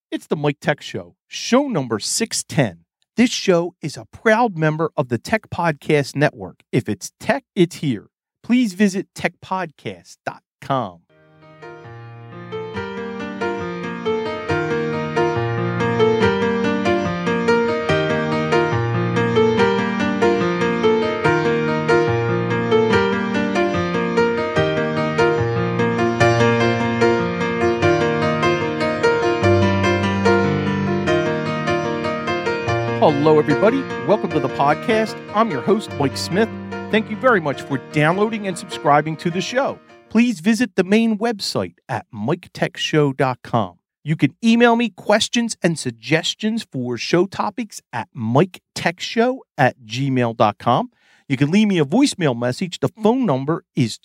It's the Mike Tech Show, show number 610. This show is a proud member of the Tech Podcast Network. If it's tech, it's here. Please visit techpodcast.com. Hello, everybody. Welcome to the podcast. I'm your host, Mike Smith. Thank you very much for downloading and subscribing to the show. Please visit the main website at miketechshow.com. You can email me questions and suggestions for show topics at miketechshow@gmail.com. You can leave me a voicemail message. The phone number is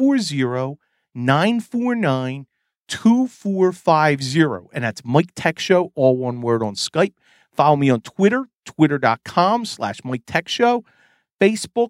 240-949-2450. And that's Mike Tech Show, all one word, on Skype. Follow me on Twitter, twitter.com/Mike Tech Show. Facebook,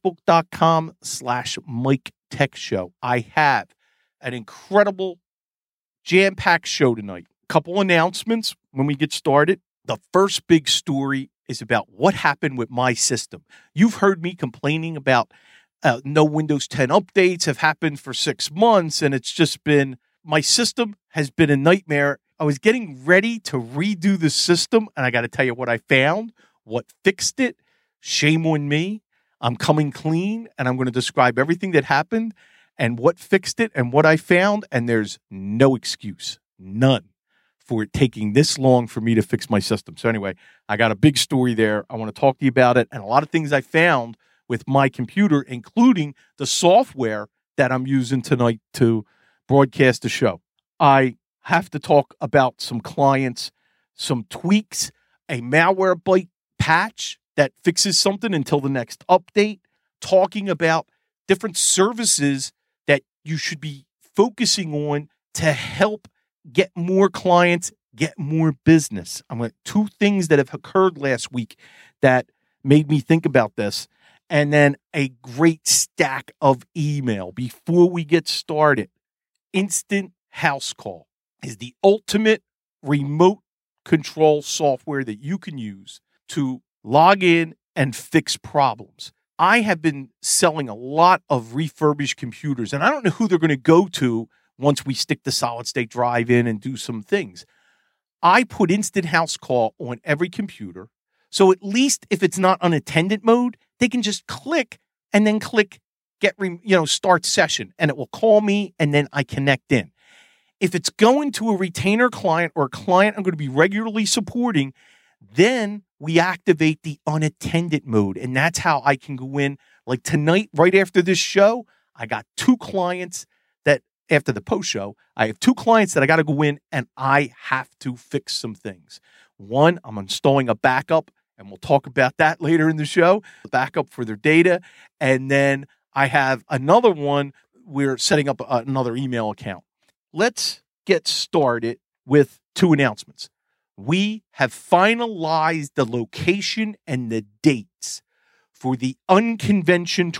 facebook.com/Mike Tech Show. I have an incredible jam-packed show tonight. A couple announcements when we get started. The first big story is about what happened with my system. You've heard me complaining about no Windows 10 updates have happened for 6 months, and it's just been, my system has been a nightmare. I was getting ready to redo the system, and I got to tell you what I found, what fixed it. Shame on me. I'm coming clean, and I'm going to describe everything that happened and what fixed it and what I found, and there's no excuse, none, for it taking this long for me to fix my system. So anyway, I got a big story there. I want to talk to you about it, and a lot of things I found with my computer, including the software that I'm using tonight to broadcast the show. I have to talk about some clients, some tweaks, a Malwarebytes patch that fixes something until the next update, talking about different services that you should be focusing on to help get more clients, get more business. I'm going to two things that have occurred last week that made me think about this, and then a great stack of email. Before we get started, Instant House Call is the ultimate remote control software that you can use to log in and fix problems. I have been selling a lot of refurbished computers, and I don't know who they're going to go to once we stick the solid state drive in and do some things. I put Instant House Call on every computer, so at least if it's not unattended mode, they can just click and then click start session, and it will call me, and then I connect in. If it's going to a retainer client or a client I'm going to be regularly supporting, then we activate the unattended mode. And that's how I can go in. Like tonight, right after this show, I got two clients that, after the post show, I have two clients that I got to go in and I have to fix some things. One, I'm installing a backup, and we'll talk about that later in the show, the backup for their data. And then I have another one, we're setting up another email account. Let's get started with two announcements. We have finalized the location and the dates for the Unconvention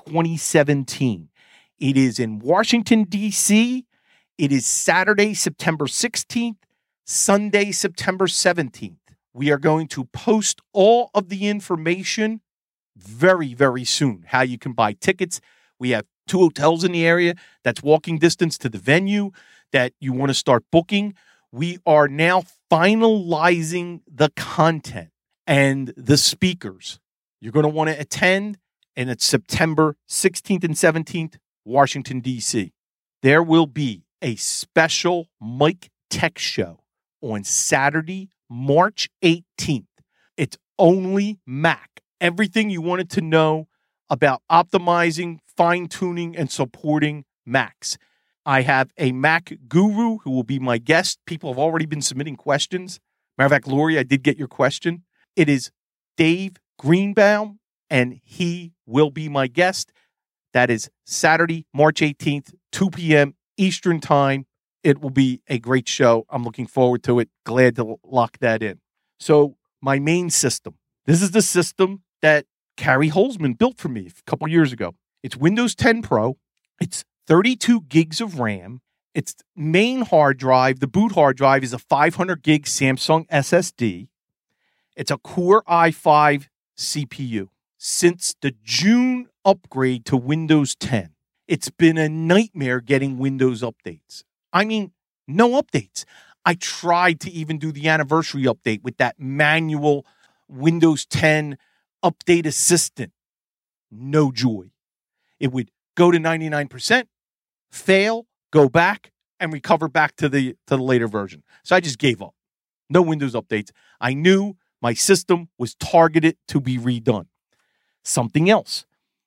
2017. It is in Washington, D.C. It is Saturday, September 16th, Sunday, September 17th. We are going to post all of the information very, very soon, how you can buy tickets. We have 2 hotels in the area that's walking distance to the venue that you want to start booking. We are now finalizing the content and the speakers. You're going to want to attend, and it's September 16th and 17th, Washington, D.C. There will be a special Mike Tech Show on Saturday, March 18th. It's only Mac. Everything you wanted to know about optimizing, fine-tuning, and supporting Macs. I have a Mac guru who will be my guest. People have already been submitting questions. Matter of fact, Lori, I did get your question. It is Dave Greenbaum, and he will be my guest. That is Saturday, March 18th, 2 p.m. Eastern Time. It will be a great show. I'm looking forward to it. Glad to lock that in. So my main system. This is the system that Carrie Holzman built for me a couple years ago. It's Windows 10 Pro. It's 32 gigs of RAM, Its main hard drive, the boot hard drive, is a 500 gig Samsung SSD. It's a Core i5 CPU. Since the June upgrade to Windows 10, it's been a nightmare getting Windows updates. I mean, no updates. I tried to even do the anniversary update with that manual Windows 10 update assistant. No joy. It would go to 99%, fail, go back, and recover back to the later version. So I just gave up. No Windows updates. I knew my system was targeted to be redone. Something else.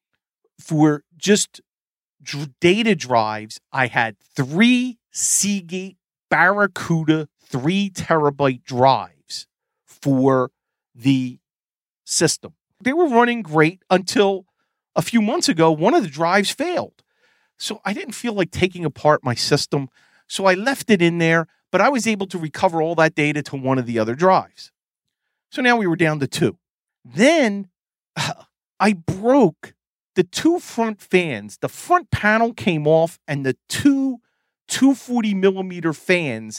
For just data drives, I had 3 Seagate Barracuda 3 terabyte drives for the system. They were running great until a few months ago, one of the drives failed. So I didn't feel like taking apart my system. So I left it in there, but I was able to recover all that data to one of the other drives. So now we were down to 2. Then I broke the 2 front fans. The front panel came off and the 2 240 millimeter fans.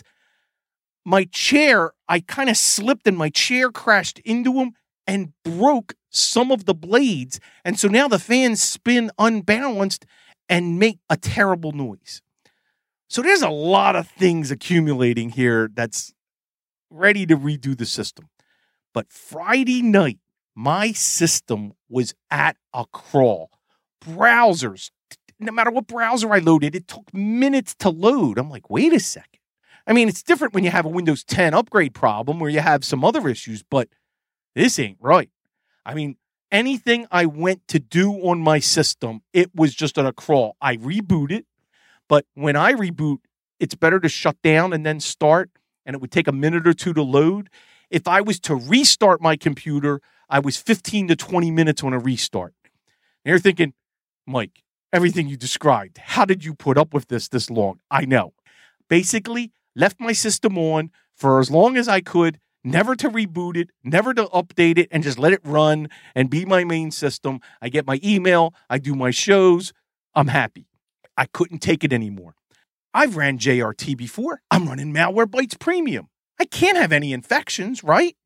My chair, I kind of slipped and my chair crashed into them and broke some of the blades. And so now the fans spin unbalanced and make a terrible noise. So there's a lot of things accumulating here that's ready to redo the system. But Friday night, my system was at a crawl. Browsers, no matter what browser I loaded, it took minutes to load. I'm like, wait a second. I mean, it's different when you have a Windows 10 upgrade problem where you have some other issues, but this ain't right. I mean, anything I went to do on my system, it was just at a crawl. I rebooted, but when I reboot, it's better to shut down and then start, and it would take a minute or two to load. If I was to restart my computer, I was 15 to 20 minutes on a restart. And you're thinking, Mike, everything you described, how did you put up with this long? I know. Basically, left my system on for as long as I could, never to reboot it, never to update it, and just let it run and be my main system. I get my email, I do my shows, I'm happy. I couldn't take it anymore. I've ran JRT before. I'm running Malwarebytes Premium. I can't have any infections, right?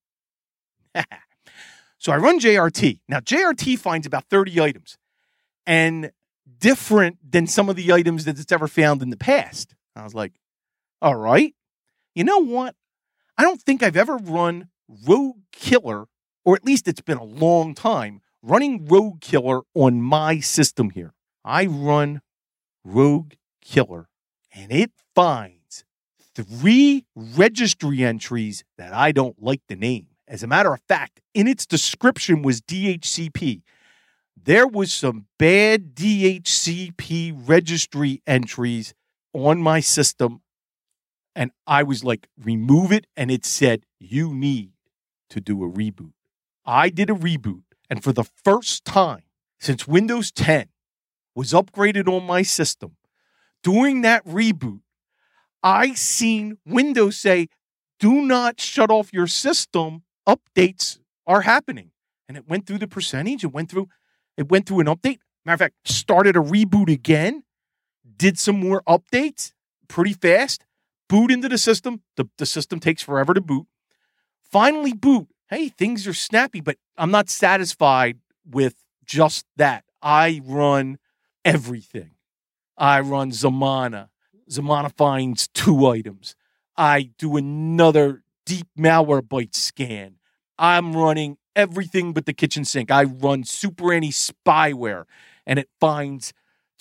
So I run JRT. Now, JRT finds about 30 items, and different than some of the items that it's ever found in the past. I was like, all right. You know what? I don't think I've ever run Rogue Killer, or at least it's been a long time, running Rogue Killer on my system here. I run Rogue Killer, and it finds 3 registry entries that I don't like the name. As a matter of fact, in its description was DHCP. There was some bad DHCP registry entries on my system, and I was like, remove it, and it said, you need to do a reboot. I did a reboot, and for the first time since Windows 10 was upgraded on my system, during that reboot, I seen Windows say, do not shut off your system, updates are happening. And it went through the percentage, it went through an update. Matter of fact, started a reboot again, did some more updates pretty fast, boot into the system. The system takes forever to boot. Finally boot. Hey, things are snappy, but I'm not satisfied with just that. I run everything. I run Zamana. Zamana finds 2 items. I do another deep Malwarebytes scan. I'm running everything but the kitchen sink. I run Super Anti spyware, and it finds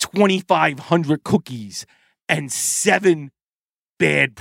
2,500 cookies and 7 bad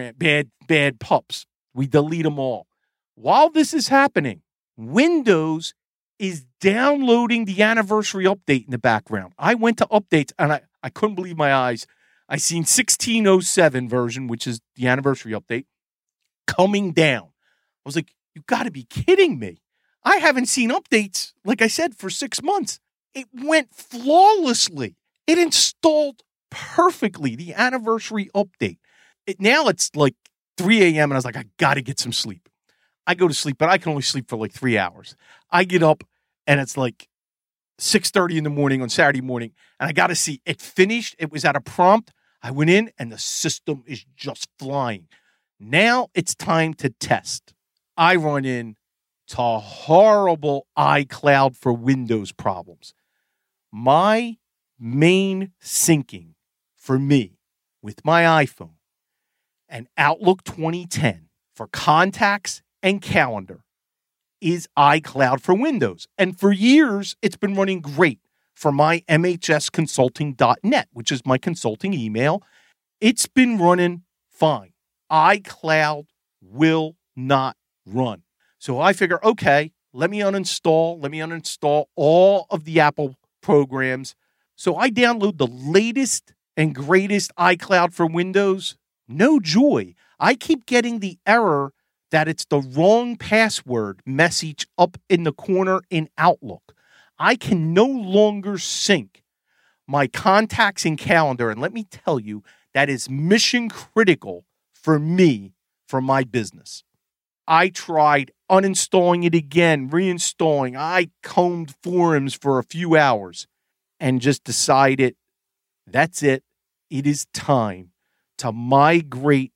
pups. We delete them all. While this is happening, Windows is downloading the anniversary update in the background. I went to updates, and I couldn't believe my eyes. I seen 1607 version, which is the anniversary update, coming down. I was like, you got to be kidding me. I haven't seen updates, like I said, for 6 months. It went flawlessly. It installed perfectly, the anniversary update. Now it's like 3 a.m. and I was like, I got to get some sleep. I go to sleep, but I can only sleep for like 3 hours. I get up and it's like 6:30 in the morning on Saturday morning, and I got to see it finished. It was at a prompt. I went in and the system is just flying. Now it's time to test. I run into horrible iCloud for Windows problems. My main syncing for me with my iPhone and Outlook 2010 for contacts and calendar is iCloud for Windows. And for years, it's been running great for my mhsconsulting.net, which is my consulting email. It's been running fine. iCloud will not run. So I figure, okay, let me uninstall all of the Apple programs. So I download the latest and greatest iCloud for Windows. No joy. I keep getting the error that it's the wrong password message up in the corner in Outlook. I can no longer sync my contacts and calendar. And let me tell you, that is mission critical for me, for my business. I tried uninstalling it again, reinstalling. I combed forums for a few hours and just decided that's it. It is time to migrate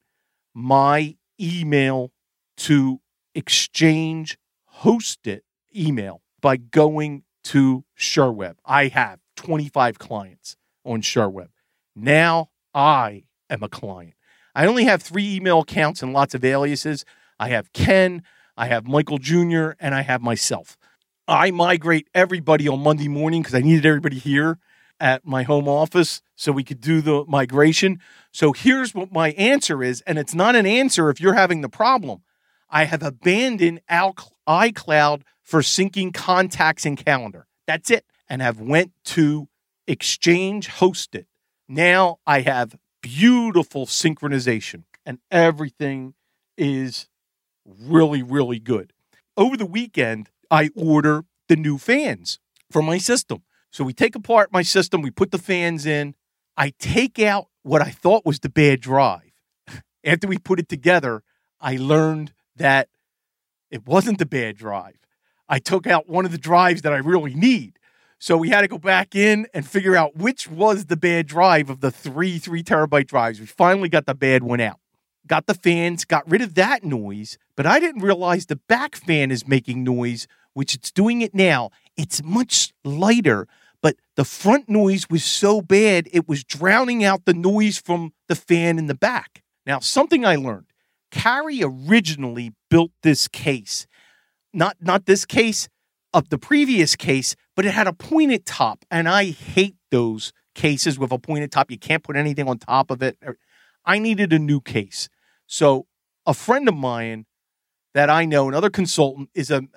my email to Exchange hosted email by going to SureWeb. I have 25 clients on SureWeb. Now I am a client. I only have 3 email accounts and lots of aliases. I have Ken, I have Michael Jr., and I have myself. I migrate everybody on Monday morning because I needed everybody here at my home office so we could do the migration. So here's what my answer is, and it's not an answer if you're having the problem. I have abandoned iCloud for syncing contacts and calendar. That's it. And have went to Exchange hosted. Now I have beautiful synchronization and everything is really, really good. Over the weekend, I order the new fans for my system. So we take apart my system, we put the fans in. I take out what I thought was the bad drive. After we put it together, I learned that it wasn't the bad drive. I took out one of the drives that I really need. So we had to go back in and figure out which was the bad drive of the 3 terabyte drives. We finally got the bad one out. Got the fans, got rid of that noise, but I didn't realize the back fan is making noise, which it's doing it now. It's much lighter, but the front noise was so bad, it was drowning out the noise from the fan in the back. Now, something I learned. Carrie originally built this case. Not this case of the previous case, but it had a pointed top, and I hate those cases with a pointed top. You can't put anything on top of it. I needed a new case. So a friend of mine that I know, another consultant, is a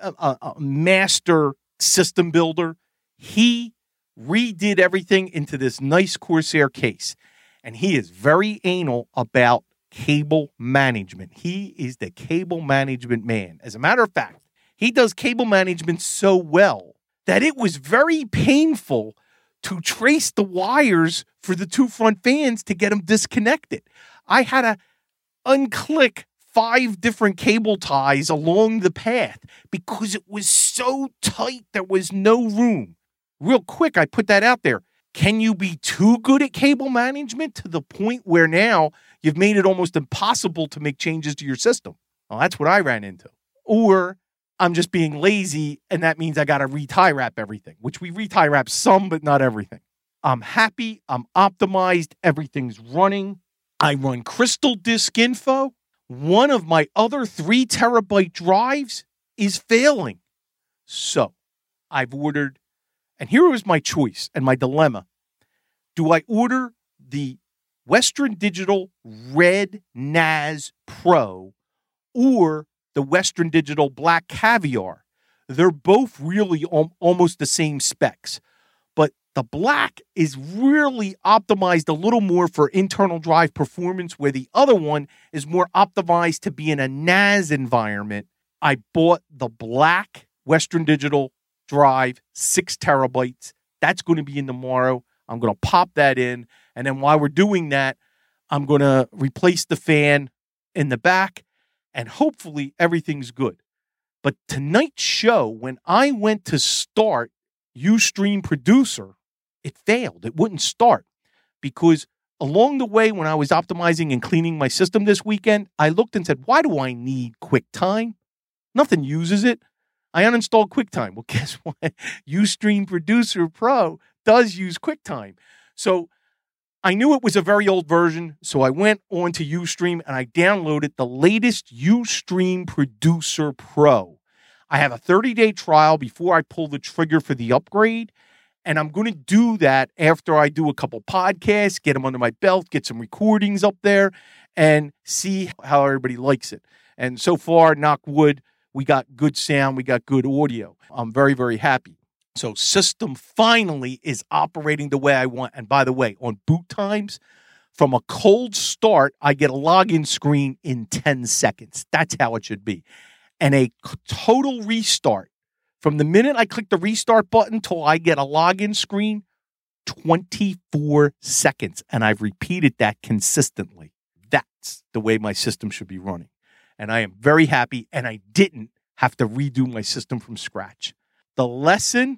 master system builder. He redid everything into this nice Corsair case, and he is very anal about cable management. He is the cable management man. As a matter of fact, he does cable management so well that it was very painful to trace the wires for the 2 front fans to get them disconnected. I had to unclick 5 different cable ties along the path because it was so tight there was no room. Real quick, I put that out there. Can you be too good at cable management to the point where now you've made it almost impossible to make changes to your system? Well, that's what I ran into. Or I'm just being lazy, and that means I got to re-tie wrap everything, which we re-tie wrap some, but not everything. I'm happy. I'm optimized. Everything's running. I run Crystal Disk Info. One of my other 3 terabyte drives is failing. So I've ordered, and here was my choice and my dilemma. Do I order the Western Digital Red NAS Pro or the Western Digital Black Caviar? They're both really almost the same specs, but the black is really optimized a little more for internal drive performance, where the other one is more optimized to be in a NAS environment. I bought the black Western Digital drive, 6 terabytes. That's going to be in tomorrow. I'm going to pop that in. And then while we're doing that, I'm going to replace the fan in the back, and hopefully everything's good. But tonight's show, when I went to start Ustream Producer, it failed. It wouldn't start because along the way, when I was optimizing and cleaning my system this weekend, I looked and said, why do I need QuickTime? Nothing uses it. I uninstalled QuickTime. Well, guess what? Ustream Producer Pro does use QuickTime. So I knew it was a very old version, so I went on to Ustream and I downloaded the latest Ustream Producer Pro. I have a 30-day trial before I pull the trigger for the upgrade, and I'm going to do that after I do a couple podcasts, get them under my belt, get some recordings up there, and see how everybody likes it. And so far, knock wood, we got good sound, we got good audio. I'm very, very happy. So system finally is operating the way I want. And by the way, on boot times, from a cold start, I get a login screen in 10 seconds. That's how it should be. And a total restart, from the minute I click the restart button till I get a login screen, 24 seconds. And I've repeated that consistently. That's the way my system should be running. And I am very happy, and I didn't have to redo my system from scratch. The lesson,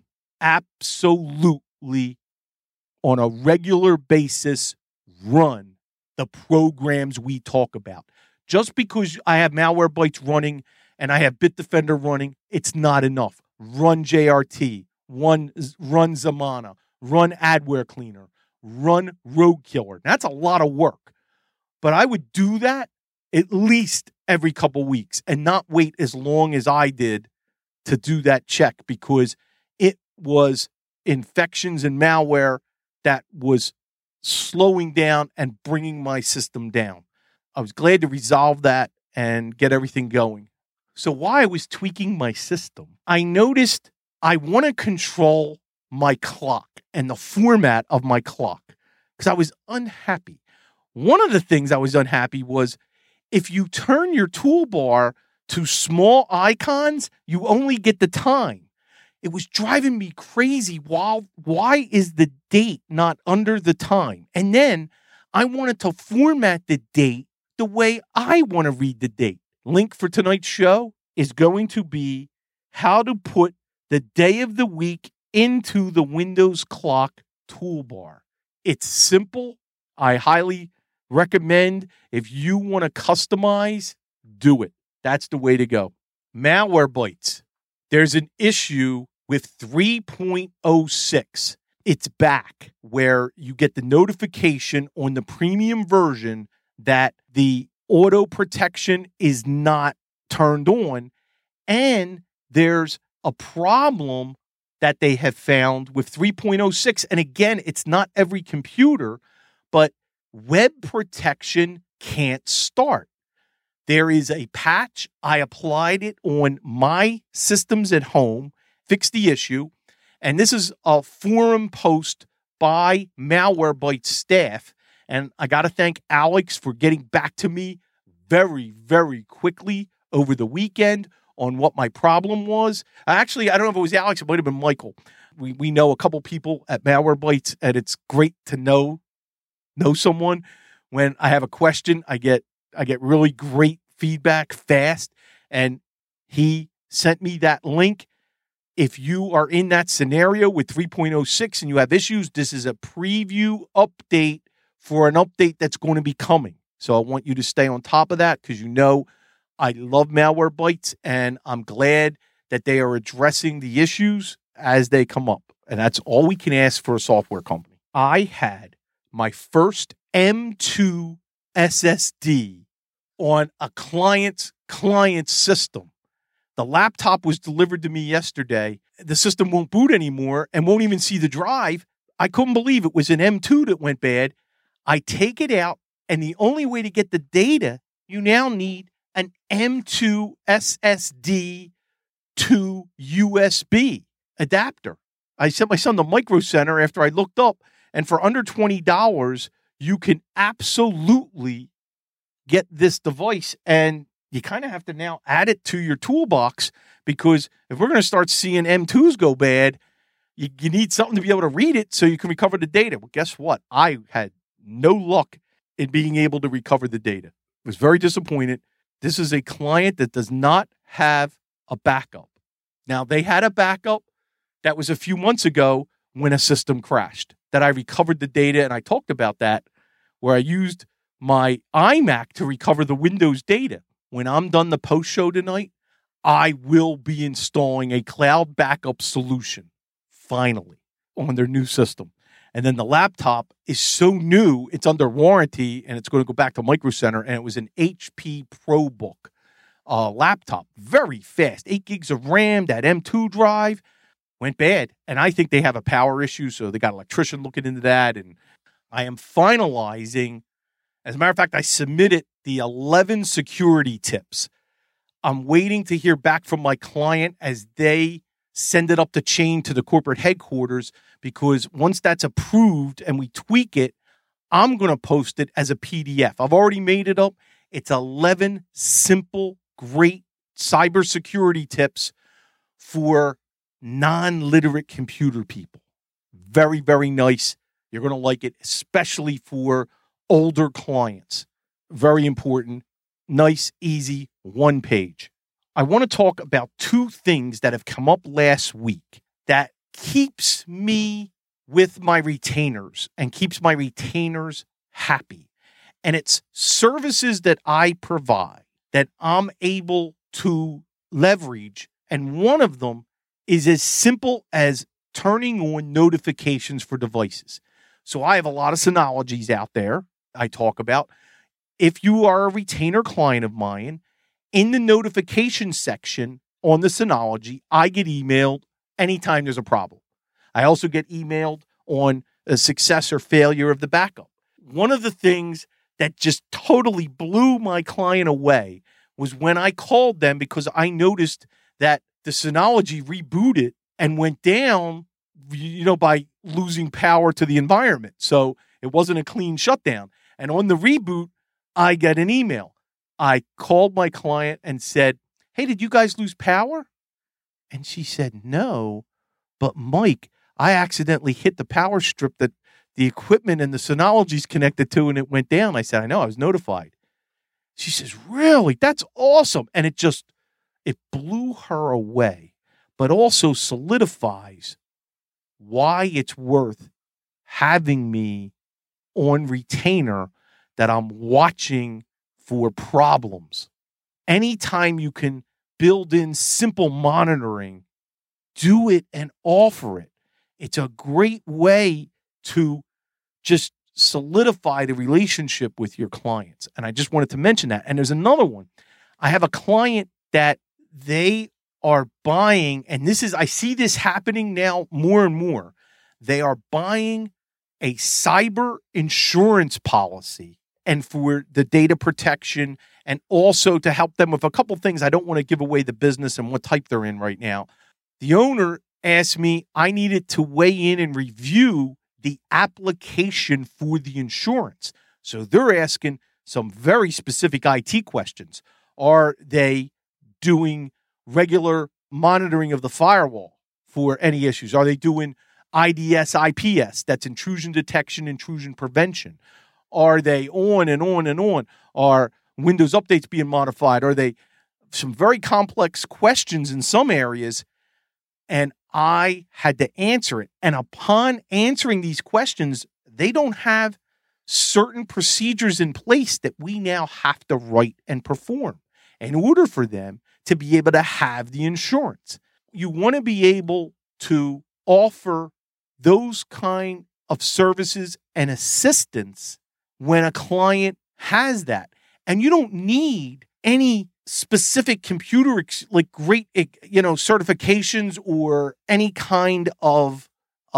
absolutely, on a regular basis, run the programs we talk about. Just because I have Malwarebytes running and I have Bitdefender running, it's not enough. Run JRT, run Zamana, run Adware Cleaner, run Roadkiller. That's a lot of work. But I would do that at least every couple weeks and not wait as long as I did to do that check, because it was infections and malware that was slowing down and bringing my system down. I was glad to resolve that and get everything going. So while I was tweaking my system, I noticed I want to control my clock and the format of my clock because I was unhappy. One of the things I was unhappy was if you turn your toolbar to small icons, you only get the time. It was driving me crazy. Why is the date not under the time? And then I wanted to format the date the way I want to read the date. Link for tonight's show is going to be how to put the day of the week into the Windows clock toolbar. It's simple. I highly recommend, if you want to customize, do it. That's the way to go. Malwarebytes. There's an issue with 3.06. It's back, where you get the notification on the premium version that the auto protection is not turned on, and there's a problem that they have found with 3.06. And again, it's not every computer, but web protection can't start. There is a patch. I applied it on my systems at home, fixed the issue. And this is a forum post by Malwarebytes staff. And I got to thank Alex for getting back to me very, very quickly over the weekend on what my problem was. Actually, I don't know if it was Alex. It might have been Michael. We know a couple people at Malwarebytes, and it's great to know someone. When I have a question, I get really great feedback fast, and he sent me that link. If you are in that scenario with 3.06 and you have issues, this is a preview update for an update that's going to be coming. So I want you to stay on top of that, because you know I love Malwarebytes, and I'm glad that they are addressing the issues as they come up. And that's all we can ask for a software company. I had my first M2 SSD on a client's system. The laptop was delivered to me yesterday. The system won't boot anymore and won't even see the drive. I couldn't believe it was an M2 that went bad. I take it out, and the only way to get the data, you now need an M2 SSD to USB adapter. I sent my son to Micro Center after I looked up, and for under $20, you can absolutely get this device, and you kind of have to now add it to your toolbox, because if we're going to start seeing M2s go bad, you need something to be able to read it so you can recover the data. Well, guess what? I had no luck in being able to recover the data. I was very disappointed. This is a client that does not have a backup. Now, they had a backup that was a few months ago when a system crashed, that I recovered the data, and I talked about that where I used my iMac to recover the Windows data. When I'm done the post show tonight, I will be installing a cloud backup solution, finally, on their new system. And then the laptop is so new, it's under warranty, and it's going to go back to Micro Center, and it was an HP ProBook laptop. Very fast, 8 gigs of RAM, that M2 drive went bad. And I think they have a power issue, so they got an electrician looking into that. And I am finalizing, as a matter of fact, I submitted the 11 security tips. I'm waiting to hear back from my client as they send it up the chain to the corporate headquarters, because once that's approved and we tweak it, I'm going to post it as a PDF. I've already made it up. It's 11 simple, great cybersecurity tips for non-literate computer people. Very, very nice. You're going to like it, especially for older clients. Very important. Nice, easy, one page. I want to talk about 2 things that have come up last week that keeps me with my retainers and keeps my retainers happy. And it's services that I provide that I'm able to leverage. And one of them is as simple as turning on notifications for devices. So I have a lot of Synologies out there I talk about. If you are a retainer client of mine, in the notification section on the Synology, I get emailed anytime there's a problem. I also get emailed on a success or failure of the backup. One of the things that just totally blew my client away was when I called them, because I noticed that the Synology rebooted and went down, by losing power to the environment. So it wasn't a clean shutdown. And on the reboot, I get an email. I called my client and said, "Hey, did you guys lose power?" And she said, "No, but Mike, I accidentally hit the power strip that the equipment and the Synology's connected to, and it went down." I said, "I know, I was notified." She says, "Really? That's awesome." And it blew her away, but also solidifies why it's worth having me on retainer, that I'm watching for problems. Anytime you can build in simple monitoring, do it and offer it. It's a great way to just solidify the relationship with your clients. And I just wanted to mention that. And there's another one. I have a client that they are buying, and I see this happening now more and more. They are buying a cyber insurance policy, and for the data protection, and also to help them with a couple things. I don't want to give away the business and what type they're in right now. The owner asked me, I needed to weigh in and review the application for the insurance. So they're asking some very specific IT questions. Are they doing regular monitoring of the firewall for any issues? Are they doing IDS, IPS, that's intrusion detection, intrusion prevention? Are they on and on and on? Are Windows updates being modified? Are they some very complex questions in some areas? And I had to answer it. And upon answering these questions, they don't have certain procedures in place that we now have to write and perform in order for them to be able to have the insurance. You want to be able to offer those kind of services and assistance when a client has that. And you don't need any specific computer, great, certifications or any kind of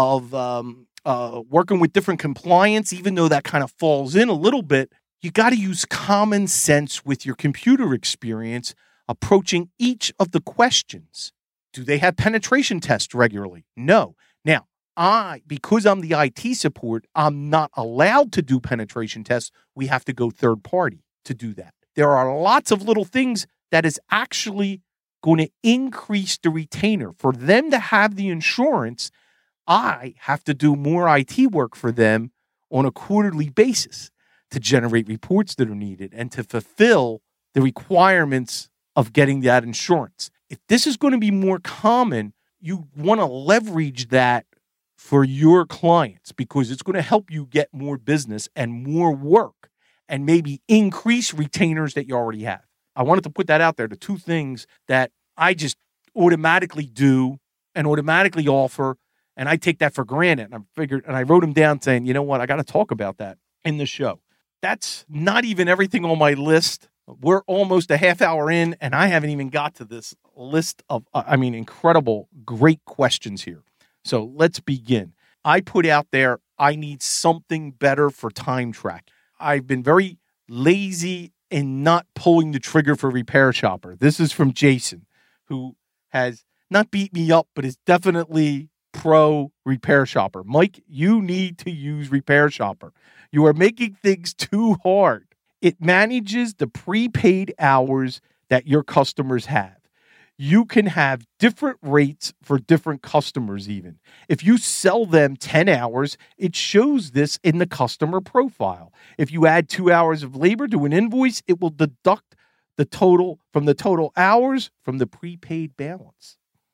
working with different compliance, even though that kind of falls in a little bit. You got to use common sense with your computer experience approaching each of the questions. Do they have penetration tests regularly? No. Now, because I'm the IT support, I'm not allowed to do penetration tests. We have to go third party to do that. There are lots of little things that is actually going to increase the retainer. For them to have the insurance, I have to do more IT work for them on a quarterly basis to generate reports that are needed and to fulfill the requirements of getting that insurance. If this is going to be more common, you want to leverage that for your clients because it's going to help you get more business and more work and maybe increase retainers that you already have. I wanted to put that out there, the two things that I just automatically do and automatically offer, and I take that for granted. And I wrote them down saying, you know what, I got to talk about that in the show. That's not even everything on my list. We're almost a half hour in, and I haven't even got to this list of, incredible, great questions here. So let's begin. I put out there, I need something better for time track. I've been very lazy in not pulling the trigger for Repair Shopper. This is from Jason, who has not beat me up, but is definitely pro Repair Shopper. Mike, you need to use Repair Shopper. You are making things too hard. It manages the prepaid hours that your customers have. You can have different rates for different customers even. If you sell them 10 hours, it shows this in the customer profile. If you add 2 hours of labor to an invoice, it will deduct the total hours from the prepaid balance.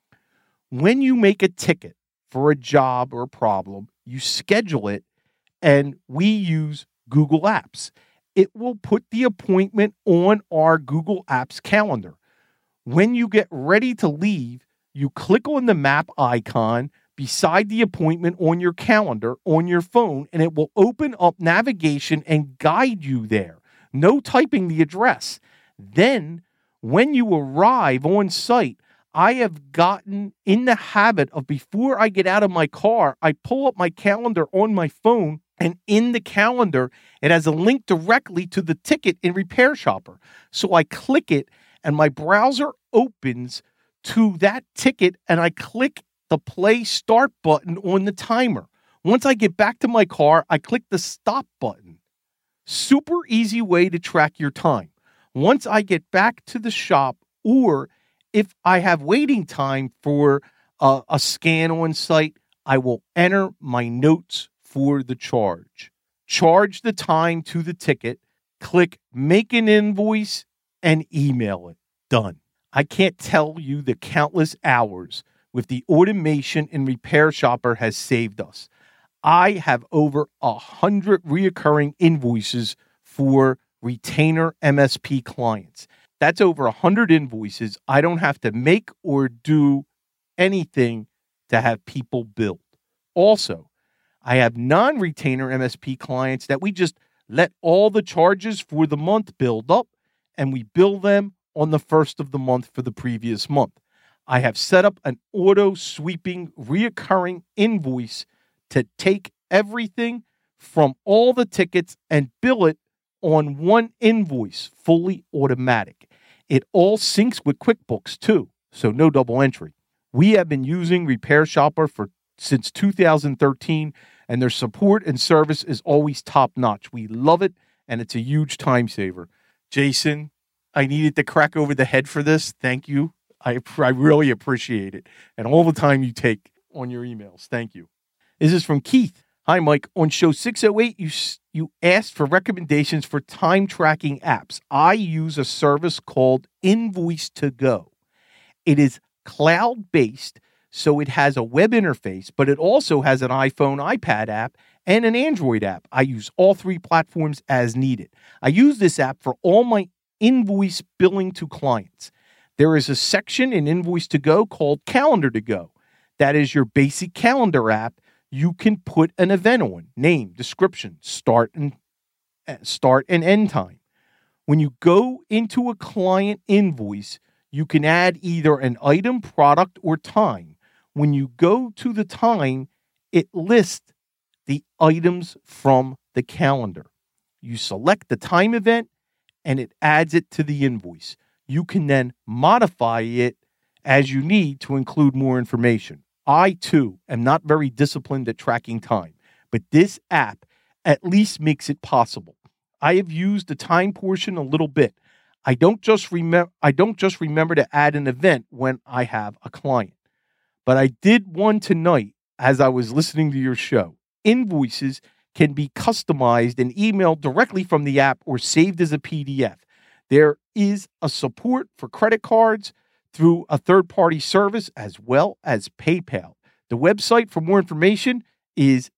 When you make a ticket for a job or a problem, you schedule it, and we use Google Apps. It will put the appointment on our Google Apps calendar. When you get ready to leave, you click on the map icon beside the appointment on your calendar on your phone, and it will open up navigation and guide you there. No typing the address. Then, when you arrive on site, I have gotten in the habit of before I get out of my car, I pull up my calendar on my phone, and in the calendar, it has a link directly to the ticket in Repair Shopper. So I click it, and my browser opens to that ticket, and I click the play start button on the timer. Once I get back to my car, I click the stop button. Super easy way to track your time. Once I get back to the shop, or if I have waiting time for a scan on site, I will enter my notes for the charge. Charge the time to the ticket, click make an invoice, and email it. Done. I can't tell you the countless hours with the automation in Repair Shopper has saved us. I have over 100 reoccurring invoices for retainer MSP clients. That's over 100 invoices I don't have to make or do anything to have people billed. Also, I have non-retainer MSP clients that we just let all the charges for the month build up, and we bill them on the first of the month for the previous month. I have set up an auto-sweeping reoccurring invoice to take everything from all the tickets and bill it on one invoice, fully automatic. It all syncs with QuickBooks too, so no double entry. We have been using Repair Shopper since 2013, and their support and service is always top-notch. We love it, and it's a huge time saver. Jason, I needed to crack over the head for this. Thank you. I really appreciate it, and all the time you take on your emails. Thank you. This is from Keith. Hi, Mike. On show 608, you asked for recommendations for time tracking apps. I use a service called Invoice2Go. It is cloud-based, so it has a web interface, but it also has an iPhone, iPad app, and an Android app. I use all three platforms as needed. I use this app for all my invoice billing to clients. There is a section in Invoice2Go called Calendar2Go. That is your basic calendar app. You can put an event on, name, description, start and end time. When you go into a client invoice, you can add either an item, product, or time. When you go to the time, it lists the items from the calendar. You select the time event, and it adds it to the invoice. You can then modify it as you need to include more information. I, too, am not very disciplined at tracking time, but this app at least makes it possible. I have used the time portion a little bit. I don't just remember to add an event when I have a client. But I did one tonight as I was listening to your show. Invoices can be customized and emailed directly from the app or saved as a PDF. There is a support for credit cards through a third-party service as well as PayPal. The website for more information is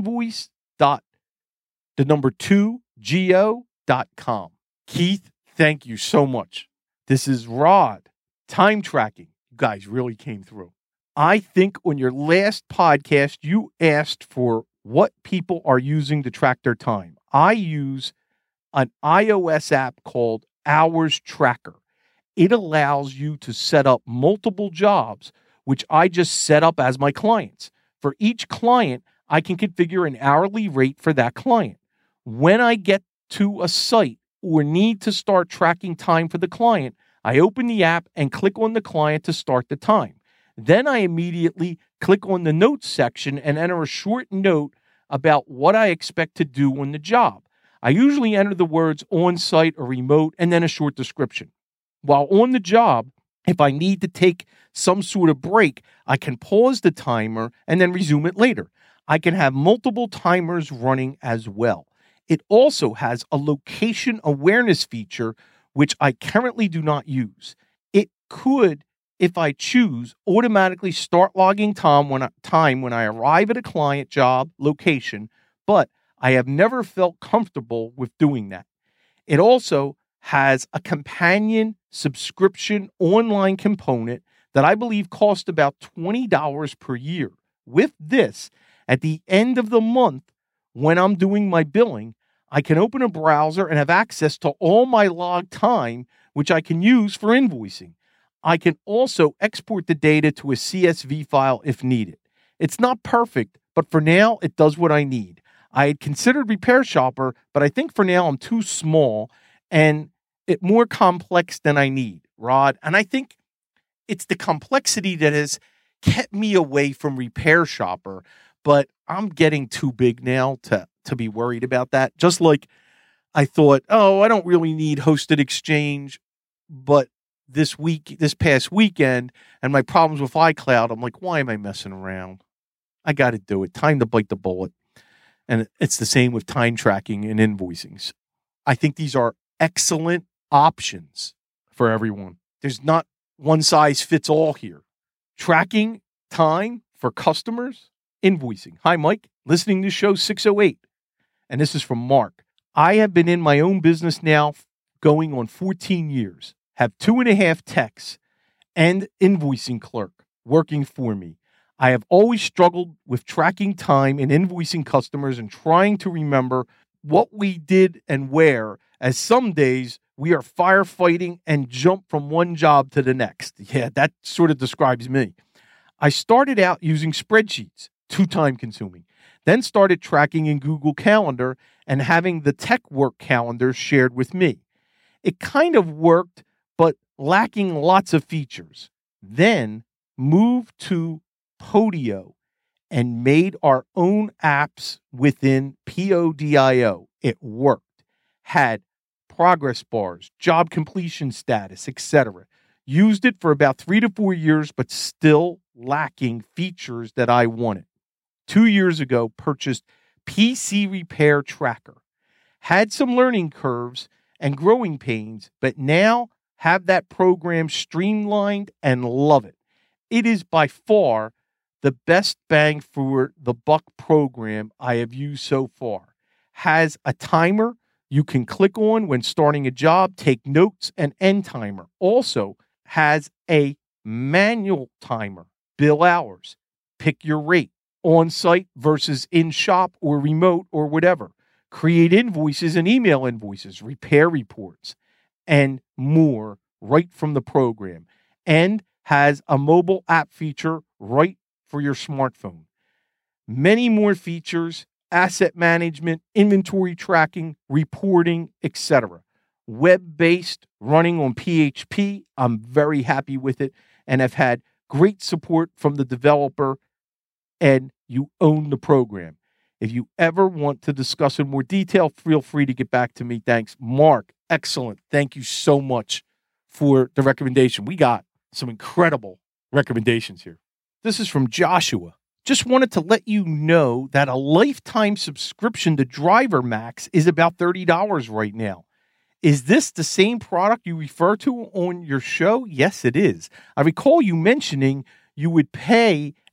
invoice.go.com. Keith, thank you so much. This is Rod. Time tracking. You guys really came through. I think on your last podcast, you asked for what people are using to track their time. I use an iOS app called Hours Tracker. It allows you to set up multiple jobs, which I just set up as my clients. For each client, I can configure an hourly rate for that client. When I get to a site or need to start tracking time for the client, I open the app and click on the client to start the time. Then I immediately click on the notes section and enter a short note about what I expect to do on the job. I usually enter the words on-site or remote and then a short description. While on the job, if I need to take some sort of break, I can pause the timer and then resume it later. I can have multiple timers running as well. It also has a location awareness feature, which I currently do not use. It could, if I choose, automatically start logging time when I arrive at a client job location, but I have never felt comfortable with doing that. It also has a companion subscription online component that I believe costs about $20 per year. With this, at the end of the month, when I'm doing my billing, I can open a browser and have access to all my logged time, which I can use for invoicing. I can also export the data to a CSV file if needed. It's not perfect, but for now, it does what I need. I had considered Repair Shopper, but I think for now I'm too small and it more complex than I need, Rod. And I think it's the complexity that has kept me away from Repair Shopper, but I'm getting too big now to be worried about that. Just like I thought, I don't really need Hosted Exchange, but this past weekend, and my problems with iCloud, I'm like, why am I messing around? I got to do it. Time to bite the bullet. And it's the same with time tracking and invoicing. I think these are excellent options for everyone. There's not one size fits all here. Tracking time for customers, invoicing. Hi, Mike. Listening to show 608. And this is from Mark. I have been in my own business now going on 14 years. Have 2.5 techs and invoicing clerk working for me. I have always struggled with tracking time and invoicing customers and trying to remember what we did and where, as some days we are firefighting and jump from one job to the next. Yeah, that sort of describes me. I started out using spreadsheets, too time consuming, then started tracking in Google Calendar and having the tech work calendar shared with me. It kind of worked, but lacking lots of features. Then moved to Podio and made our own apps within Podio. It worked. Had progress bars, job completion status, etc. Used it for about 3 to 4 years, but still lacking features that I wanted. 2 years ago, purchased PC Repair Tracker. Had some learning curves and growing pains, but now have that program streamlined and love it. It is by far the best bang for the buck program I have used so far. Has a timer you can click on when starting a job, take notes, and end timer. Also has a manual timer, bill hours, pick your rate, on-site versus in-shop or remote or whatever. Create invoices and email invoices, repair reports, and more right from the program. And has a mobile app feature right for your smartphone. Many more features, asset management, inventory tracking, reporting, etc. Web-based, running on PHP. I'm very happy with it and have had great support from the developer, and you own the program. If you ever want to discuss in more detail, feel free to get back to me. Thanks. Mark, excellent. Thank you so much for the recommendation. We got some incredible recommendations here. This is from Joshua. Just wanted to let you know that a lifetime subscription to Driver Max is about $30 right now. Is this the same product you refer to on your show? Yes, it is. I recall you mentioning you would pay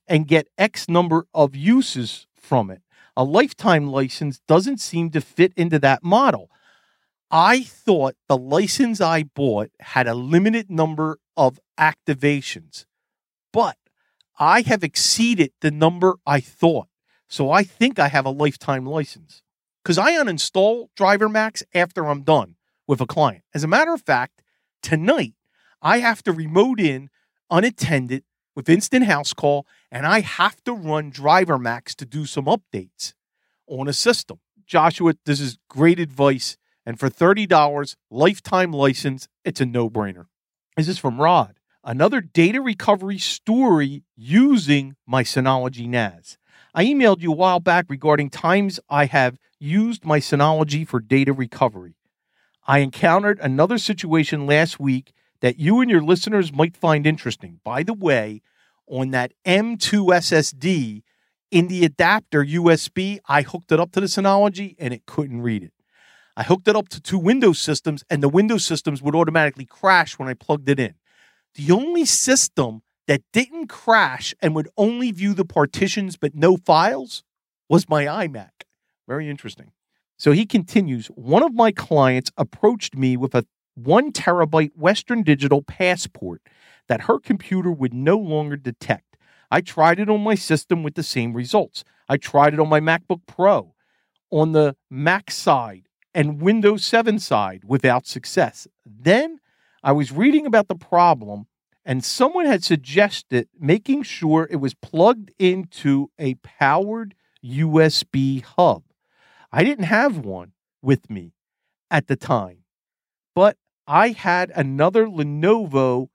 and get X number of uses from it. A lifetime license doesn't seem to fit into that model. I thought the license I bought had a limited number of activations, but I have exceeded the number I thought. So I think I have a lifetime license because I uninstall Driver Max after I'm done with a client. As a matter of fact, tonight I have to remote in unattended with instant house call, and I have to run Driver Max to do some updates on a system. Joshua, this is great advice. And for $30, lifetime license, it's a no-brainer. This is from Rod. Another data recovery story using my Synology NAS. I emailed you a while back regarding times I have used my Synology for data recovery. I encountered another situation last week that you and your listeners might find interesting. By the way, on that M2 SSD in the adapter USB, I hooked it up to the Synology and it couldn't read it. I hooked it up to 2 Windows systems and the Windows systems would automatically crash when I plugged it in. The only system that didn't crash and would only view the partitions but no files was my iMac. Very interesting. So he continues, one of my clients approached me with a 1 terabyte Western Digital passport that her computer would no longer detect. I tried it on my system with the same results. I tried it on my MacBook Pro, on the Mac side, and Windows 7 side without success. Then I was reading about the problem, and someone had suggested making sure it was plugged into a powered USB hub. I didn't have one with me at the time, but I had another Lenovo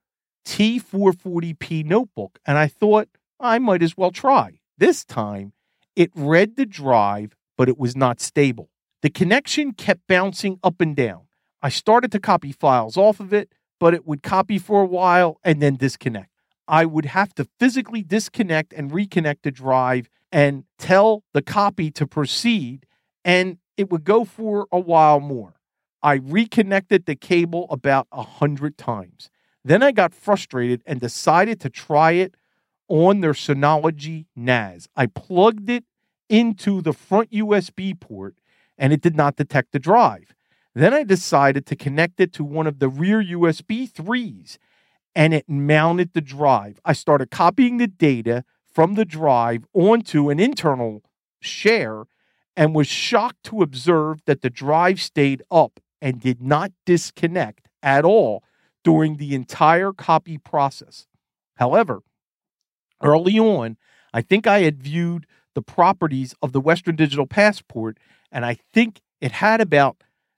T440p notebook, and I thought I might as well try. This time, it read the drive, but it was not stable. The connection kept bouncing up and down. I started to copy files off of it, but it would copy for a while and then disconnect. I would have to physically disconnect and reconnect the drive and tell the copy to proceed, and it would go for a while more. I reconnected the cable about 100 times. Then I got frustrated and decided to try it on their Synology NAS. I plugged it into the front USB port, and it did not detect the drive. Then I decided to connect it to one of the rear USB 3s, and it mounted the drive. I started copying the data from the drive onto an internal share and was shocked to observe that the drive stayed up and did not disconnect at all during the entire copy process. However, early on, I think I had viewed the properties of the Western Digital Passport, and I think it had about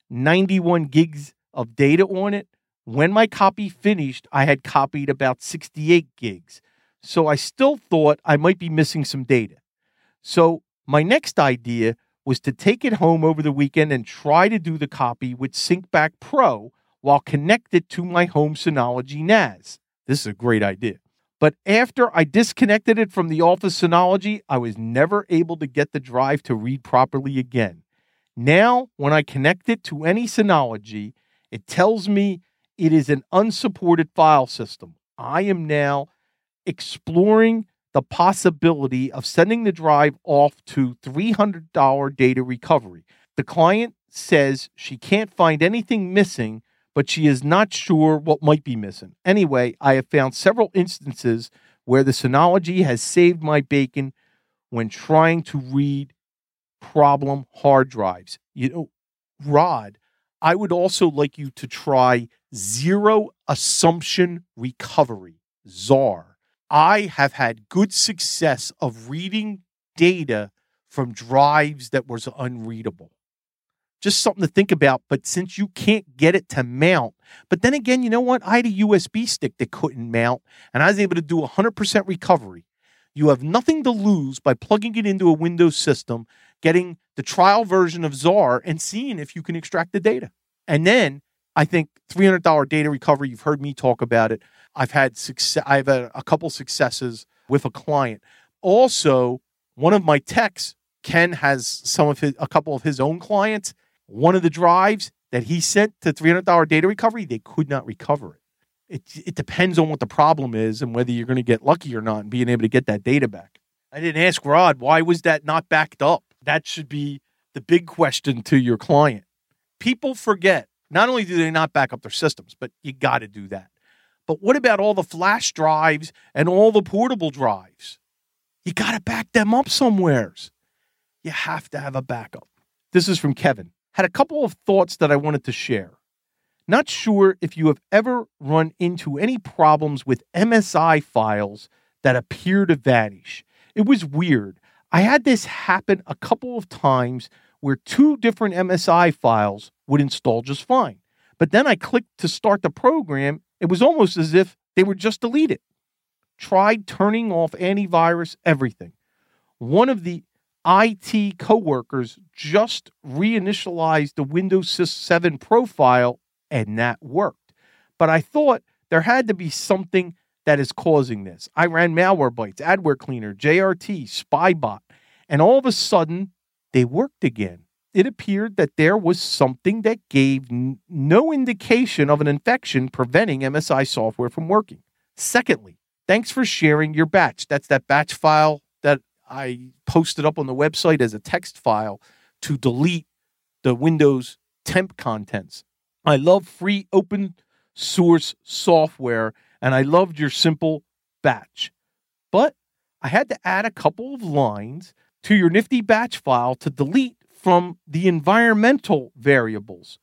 91 gigs of data on it. When my copy finished, I had copied about 68 gigs. So I still thought I might be missing some data. So my next idea was to take it home over the weekend and try to do the copy with SyncBack Pro while connected to my home Synology NAS. This is a great idea. But after I disconnected it from the office Synology, I was never able to get the drive to read properly again. Now, when I connect it to any Synology, it tells me it is an unsupported file system. I am now exploring the possibility of sending the drive off to $300 data recovery. The client says she can't find anything missing, but she is not sure what might be missing. Anyway, I have found several instances where the Synology has saved my bacon when trying to read problem hard drives. You know, Rod, I would also like you to try Zero Assumption Recovery, ZAR. I have had good success of reading data from drives that was unreadable. Just something to think about, but since you can't get it to mount, but then again, you know what? I had a USB stick that couldn't mount, and I was able to do 100% recovery. You have nothing to lose by plugging it into a Windows system, getting the trial version of ZAR, and seeing if you can extract the data. And then I think $300 data recovery, you've heard me talk about it. I've had a couple successes with a client. Also, one of my techs, Ken, has a couple of his own clients. One of the drives that he sent to $300 data recovery, they could not recover it. It depends on what the problem is and whether you're going to get lucky or not and being able to get that data back. I didn't ask Rod, why was that not backed up? That should be the big question to your client. People forget. Not only do they not back up their systems, but you got to do that. But what about all the flash drives and all the portable drives? You got to back them up somewheres. You have to have a backup. This is from Kevin. Had a couple of thoughts that I wanted to share. Not sure if you have ever run into any problems with MSI files that appear to vanish. It was weird. I had this happen a couple of times where 2 different MSI files would install just fine. But then I clicked to start the program. It was almost as if they were just deleted. Tried turning off antivirus, everything. One of the IT coworkers just reinitialized the Windows 7 profile, and that worked. But I thought there had to be something that is causing this. I ran Malwarebytes, Adware Cleaner, JRT, Spybot, and all of a sudden, they worked again. It appeared that there was something that gave no indication of an infection preventing MSI software from working. Secondly, thanks for sharing your batch. That's that batch file that I posted up on the website as a text file to delete the Windows temp contents. I love free open source software, and I loved your simple batch. But I had to add a couple of lines to your nifty batch file to delete from the environmental variables,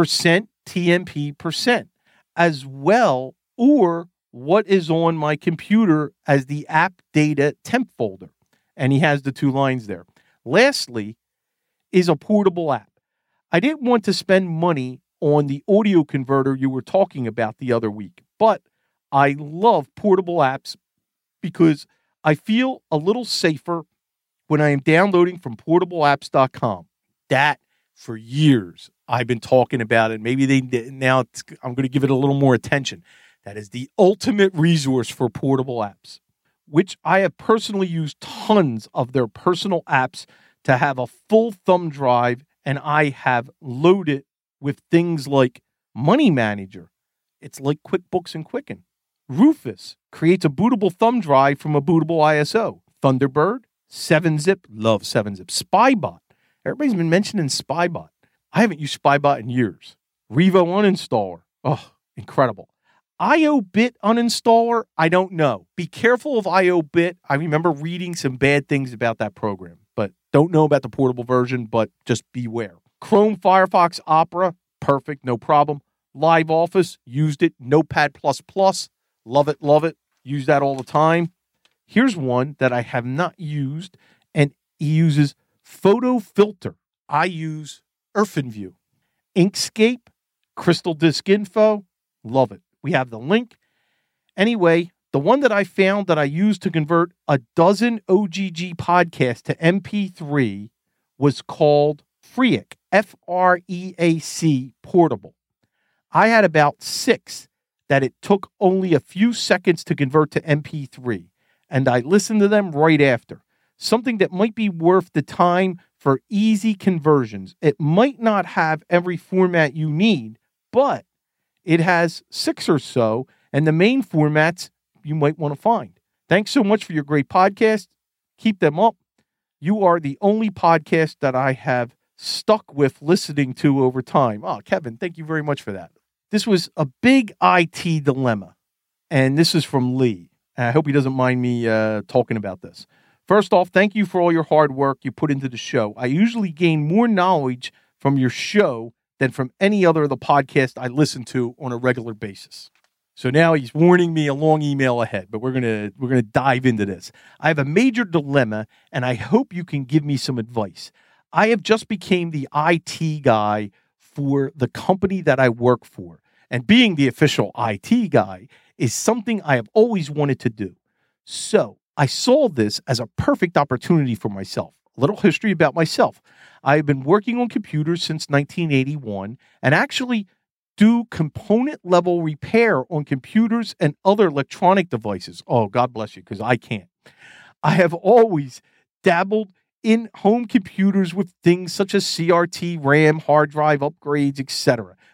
%TMP%, as well, or what is on my computer as the app data temp folder. And he has the 2 lines there. Lastly is a portable app. I didn't want to spend money on the audio converter you were talking about the other week, but I love portable apps because I feel a little safer when I am downloading from portableapps.com. That, for years, I've been talking about it. Maybe I'm going to give it a little more attention. That is the ultimate resource for portable apps, which I have personally used tons of their personal apps to have a full thumb drive, and I have loaded with things like Money Manager. It's like QuickBooks and Quicken. Rufus creates a bootable thumb drive from a bootable ISO. Thunderbird, 7-Zip, love 7-Zip. Spybot. Everybody's been mentioning Spybot. I haven't used Spybot in years. Revo Uninstaller. Oh, incredible. IOBit Uninstaller, I don't know. Be careful of IOBit. I remember reading some bad things about that program, but don't know about the portable version, but just beware. Chrome, Firefox, Opera, perfect, no problem. LiveOffice, used it. Notepad++, love it. Use that all the time. Here's one that I have not used, and he uses Photo Filter. I use IrfanView. Inkscape, Crystal Disk Info, love it. We have the link. Anyway, the one that I found that I used to convert a dozen OGG podcasts to MP3 was called Freak, Freac Portable. I had about 6 that it took only a few seconds to convert to MP3, and I listened to them right after. Something that might be worth the time for easy conversions. It might not have every format you need, but it has 6 or so, and the main formats you might want to find. Thanks so much for your great podcast. Keep them up. You are the only podcast that I have stuck with listening to over time. Oh, Kevin, thank you very much for that. This was a big IT dilemma, and this is from Lee. I hope he doesn't mind me talking about this. First off, thank you for all your hard work you put into the show. I usually gain more knowledge from your show than from any other of the podcasts I listen to on a regular basis. So now he's warning me a long email ahead, but we're gonna dive into this. I have a major dilemma, and I hope you can give me some advice. I have just became the IT guy for the company that I work for, and being the official IT guy is something I have always wanted to do. So I saw this as a perfect opportunity for myself. A little history about myself. I have been working on computers since 1981 and actually do component level repair on computers and other electronic devices. Oh, God bless you, because I can't. I have always dabbled in home computers with things such as CRT, RAM, hard drive upgrades, etc.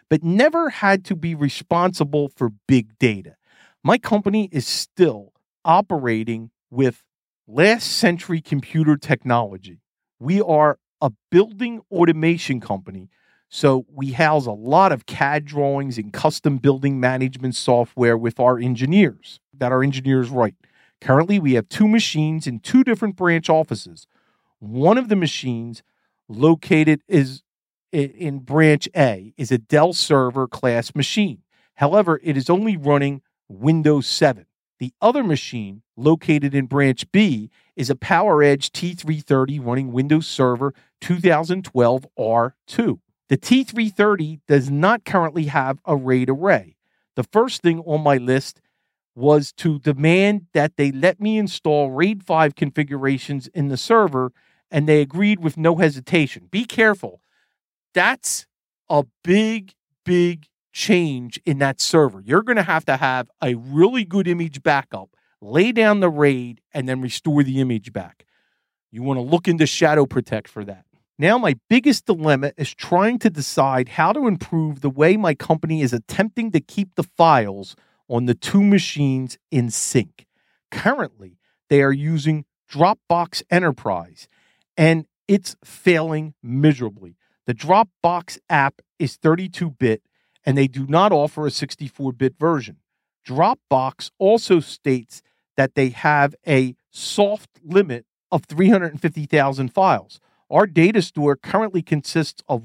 but never had to be responsible for big data. My company is still operating with last century computer technology. We are a building automation company, so we house a lot of CAD drawings and custom building management software with our engineers that our engineers write. Currently, we have 2 machines in 2 different branch offices. One of the machines located is in branch A is a Dell server class machine. However, it is only running Windows 7. The other machine located in branch B is a PowerEdge T330 running Windows Server 2012 R2. The T330 does not currently have a RAID array. The first thing on my list was to demand that they let me install RAID 5 configurations in the server, and they agreed with no hesitation. Be careful. That's a big, big change in that server. You're going to have a really good image backup, lay down the RAID, and then restore the image back. You want to look into Shadow Protect for that. Now, my biggest dilemma is trying to decide how to improve the way my company is attempting to keep the files on the 2 machines in sync. Currently, they are using Dropbox Enterprise, and it's failing miserably. The Dropbox app is 32-bit, and they do not offer a 64-bit version. Dropbox also states that they have a soft limit of 350,000 files. Our data store currently consists of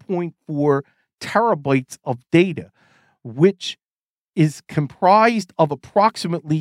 1.4 terabytes of data, which is comprised of approximately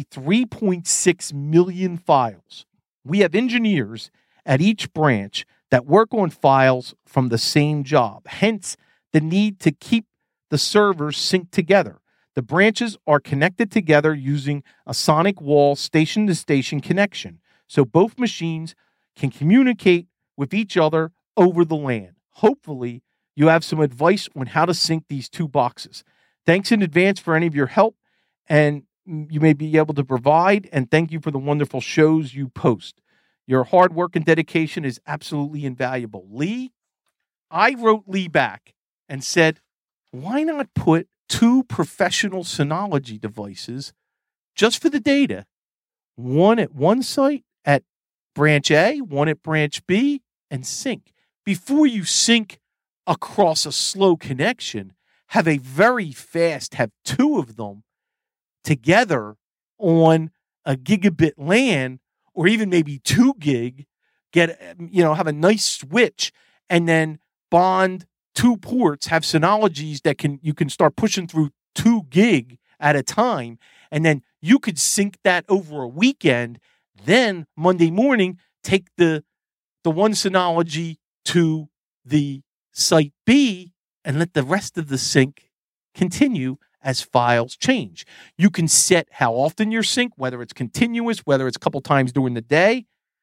3.6 million files. We have engineers at each branch that work on files from the same job, hence the need to keep the servers synced together. The branches are connected together using a sonic wall station-to-station connection, so both machines can communicate with each other over the LAN. Hopefully, you have some advice on how to sync these 2 boxes. Thanks in advance for any of your help, and you may be able to provide, and thank you for the wonderful shows you post. Your hard work and dedication is absolutely invaluable. Lee, I wrote Lee back and said, why not put 2 professional Synology devices just for the data? One at one site at branch A, one at branch B, and sync. Before you sync across a slow connection, have a very fast, have 2 of them together on a gigabit LAN, or even maybe 2 gig, have a nice switch, and then bond 2 ports, have Synologies that you can start pushing through 2 gig at a time, and then you could sync that over a weekend. Then Monday morning, take the one Synology to the site B and let the rest of the sync continue as files change. You can set how often you're sync, whether it's continuous, whether it's a couple times during the day.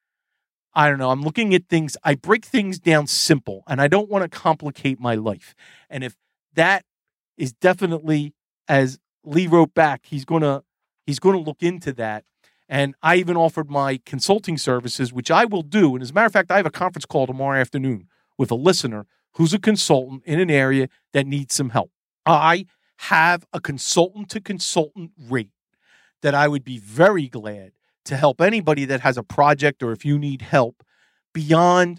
I don't know. I'm looking at things. I break things down simple, and I don't want to complicate my life. And if that is definitely, as Lee wrote back, he's going to look into that. And I even offered my consulting services, which I will do. And as a matter of fact, I have a conference call tomorrow afternoon with a listener who's a consultant in an area that needs some help. I have a consultant-to-consultant rate that I would be very glad to help anybody that has a project, or if you need help beyond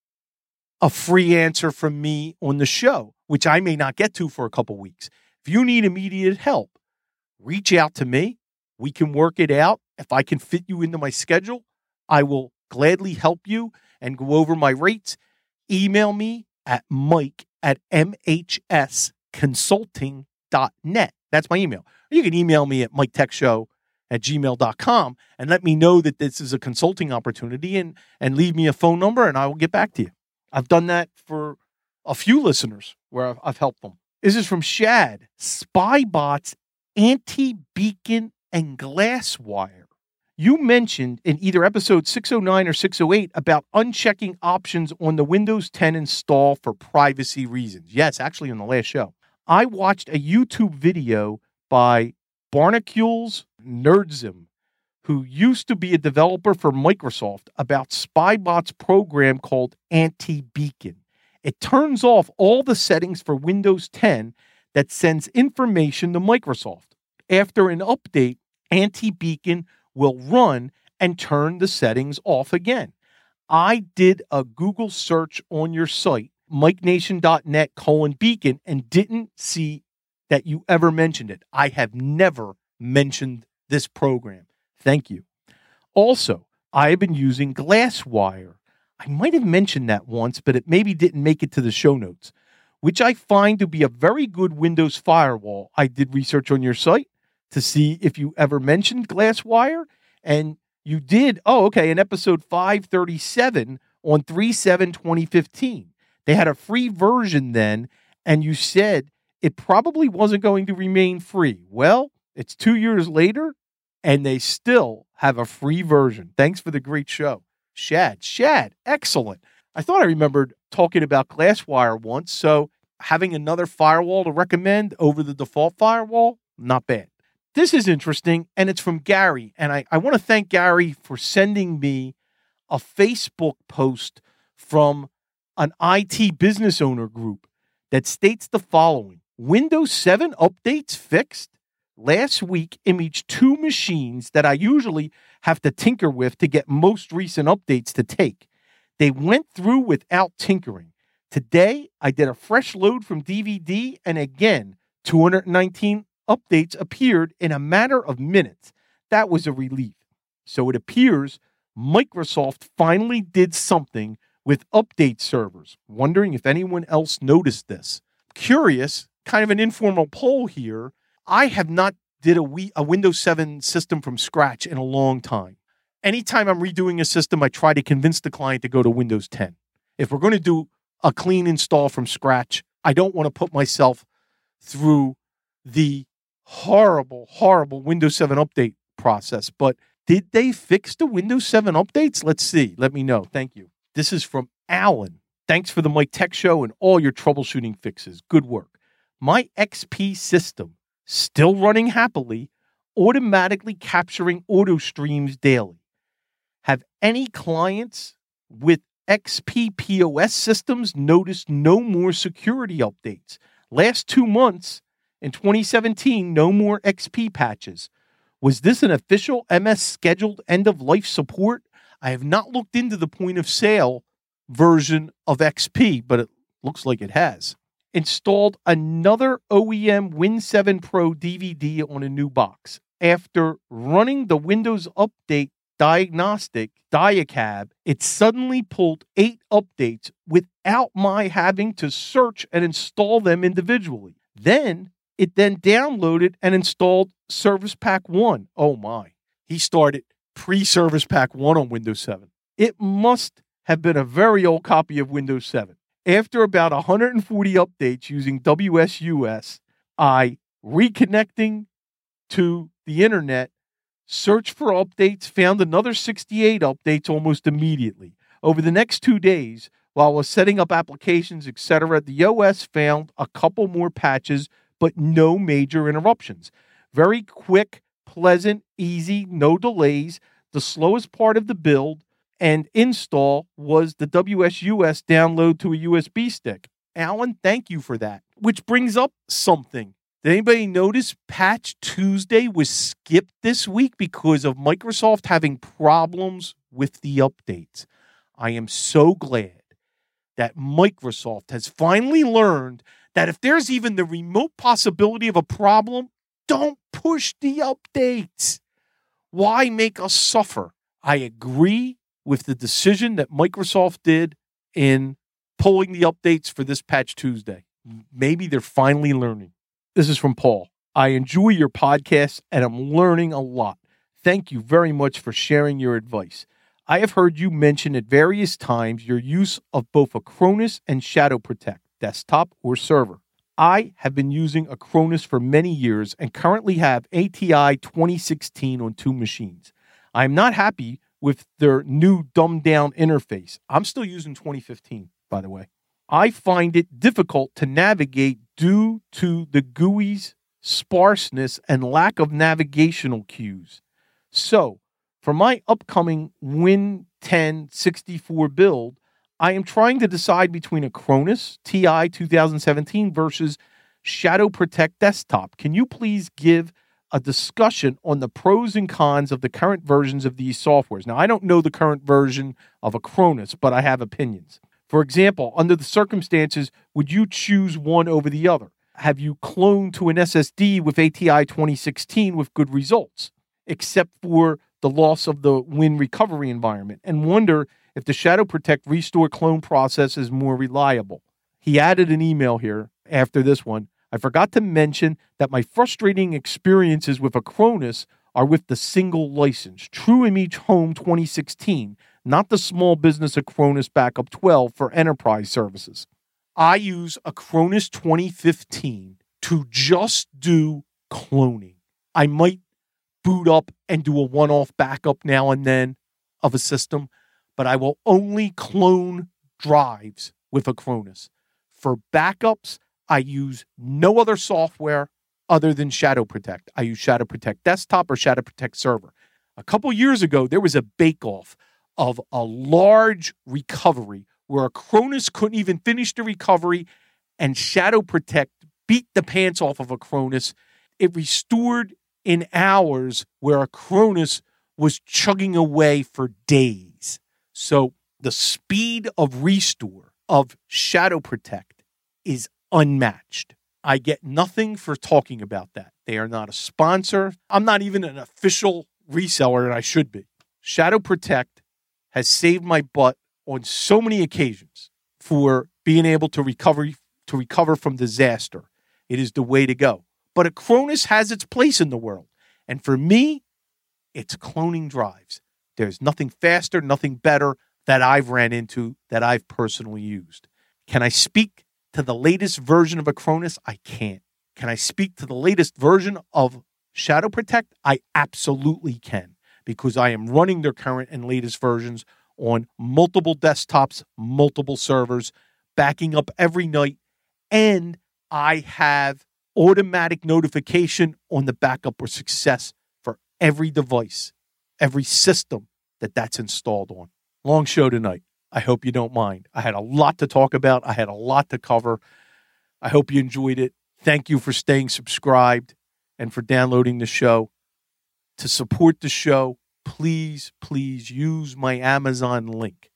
a free answer from me on the show, which I may not get to for a couple weeks. If you need immediate help, reach out to me. We can work it out. If I can fit you into my schedule, I will gladly help you and go over my rates. Email me at mike@mhsconsulting.net. That's my email. Or you can email me at miketechshow@gmail.com and let me know that this is a consulting opportunity, and leave me a phone number, and I will get back to you. I've done that for a few listeners where I've helped them. This is from Shad. Spybots, anti-beacon, and GlassWire. You mentioned in either episode 609 or 608 about unchecking options on the Windows 10 install for privacy reasons. Yes, actually on the last show. I watched a YouTube video by Barnacules Nerdzim, who used to be a developer for Microsoft, about Spybot's program called Anti-Beacon. It turns off all the settings for Windows 10 that sends information to Microsoft. After an update, Anti-Beacon will run and turn the settings off again. I did a Google search on your site, MikeNation.net:beacon, and didn't see that you ever mentioned it. I have never mentioned this program. Thank you. Also, I have been using Glasswire. I might have mentioned that once, but it maybe didn't make it to the show notes, which I find to be a very good Windows firewall. I did research on your site to see if you ever mentioned Glasswire, and you did. Oh, okay, in episode 537 on 3/7/2015. They had a free version then, and you said it probably wasn't going to remain free. Well, it's 2 years later, and they still have a free version. Thanks for the great show. Shad, excellent. I thought I remembered talking about Glasswire once, so having another firewall to recommend over the default firewall, not bad. This is interesting, and it's from Gary, and I want to thank Gary for sending me a Facebook post from an IT business owner group that states the following. Windows 7 updates fixed. Last week, imaged 2 machines that I usually have to tinker with to get most recent updates to take. They went through without tinkering. Today, I did a fresh load from DVD, and again, 219 updates appeared in a matter of minutes. That was a relief. So it appears Microsoft finally did something with update servers. Wondering if anyone else noticed this. Curious, kind of an informal poll here. I have not did a Windows 7 system from scratch in a long time. Anytime I'm redoing a system, I try to convince the client to go to Windows 10. If we're going to do a clean install from scratch, I don't want to put myself through the horrible Windows 7 update process. But did they fix the Windows 7 updates? Let's see. Let me know. Thank you. This is from Alan. Thanks for the Mike Tech Show and all your troubleshooting fixes. Good work. My XP system, still running happily, automatically capturing auto streams daily. Have any clients with XP POS systems noticed no more security updates? Last 2 months, in 2017, no more XP patches. Was this an official MS scheduled end-of-life support? I have not looked into the point of sale version of XP, but it looks like it has. Installed another OEM Win 7 Pro DVD on a new box. After running the Windows Update diagnostic Diacab, it suddenly pulled 8 updates without my having to search and install them individually. It then downloaded and installed Service Pack 1. Oh my. He started pre-Service Pack 1 on Windows 7. It must have been a very old copy of Windows 7. After about 140 updates using WSUS, I reconnecting to the internet, searched for updates, found another 68 updates almost immediately. Over the next 2 days, while I was setting up applications, etc., the OS found a couple more patches, but no major interruptions. Very quick, pleasant, easy, no delays. The slowest part of the build and install was the WSUS download to a USB stick. Alan, thank you for that. Which brings up something. Did anybody notice Patch Tuesday was skipped this week because of Microsoft having problems with the updates? I am so glad that Microsoft has finally learned that if there's even the remote possibility of a problem, don't push the updates. Why make us suffer? I agree with the decision that Microsoft did in pulling the updates for this Patch Tuesday. Maybe they're finally learning. This is from Paul. I enjoy your podcast and I'm learning a lot. Thank you very much for sharing your advice. I have heard you mention at various times your use of both Acronis and Shadow Protect, desktop or server. I have been using Acronis for many years and currently have ATI 2016 on 2 machines. I am not happy with their new dumbed-down interface. I'm still using 2015, by the way. I find it difficult to navigate due to the GUI's sparseness and lack of navigational cues. So, for my upcoming Win 10 64 build, I am trying to decide between Acronis TI 2017 versus Shadow Protect Desktop. Can you please give a discussion on the pros and cons of the current versions of these softwares? Now, I don't know the current version of Acronis, but I have opinions. For example, under the circumstances, would you choose one over the other? Have you cloned to an SSD with ATI 2016 with good results, except for the loss of the Win recovery environment, and wonder if the Shadow Protect restore clone process is more reliable? He added an email here after this one. I forgot to mention that my frustrating experiences with Acronis are with the single license, TrueImage Home 2016, not the small business Acronis Backup 12 for enterprise services. I use Acronis 2015 to just do cloning. I might boot up and do a one-off backup now and then of a system, but I will only clone drives with Acronis. For backups, I use no other software other than Shadow Protect. I use Shadow Protect Desktop or Shadow Protect Server. A couple years ago, there was a bake-off of a large recovery where Acronis couldn't even finish the recovery, and Shadow Protect beat the pants off of Acronis. It restored in hours where Acronis was chugging away for days. So the speed of restore of Shadow Protect is unmatched. I get nothing for talking about that. They are not a sponsor. I'm not even an official reseller, and I should be. Shadow Protect has saved my butt on so many occasions for being able to recover from disaster. It is the way to go. But Acronis has its place in the world. And for me, it's cloning drives. There's nothing faster, nothing better that I've ran into that I've personally used. Can I speak to the latest version of Acronis? I can't. Can I speak to the latest version of Shadow Protect? I absolutely can, because I am running their current and latest versions on multiple desktops, multiple servers, backing up every night, and I have automatic notification on the backup or success for every device, every system that's installed on. Long show tonight. I hope you don't mind. I had a lot to talk about. I had a lot to cover. I hope you enjoyed it. Thank you for staying subscribed and for downloading the show. To support the show, please use my Amazon link,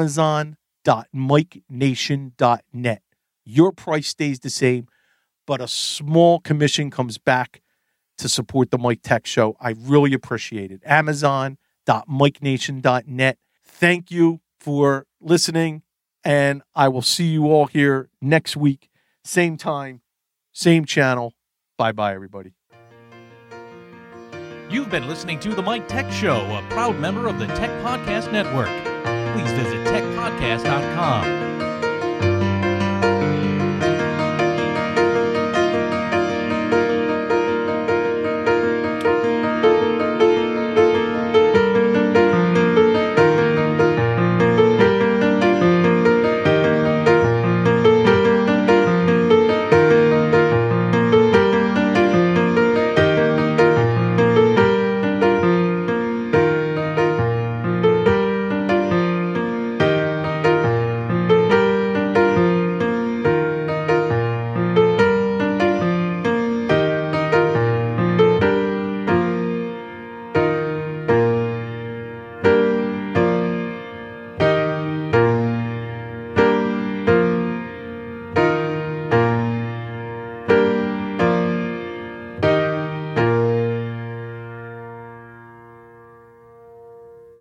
amazon.mikenation.net. Your price stays the same, but a small commission comes back to support the Mike Tech Show. I really appreciate it. Amazon.mikenation.net. Thank you for listening, and I will see you all here next week. Same time, same channel. Bye-bye, everybody. You've been listening to The Mike Tech Show, a proud member of the Tech Podcast Network. Please visit techpodcast.com.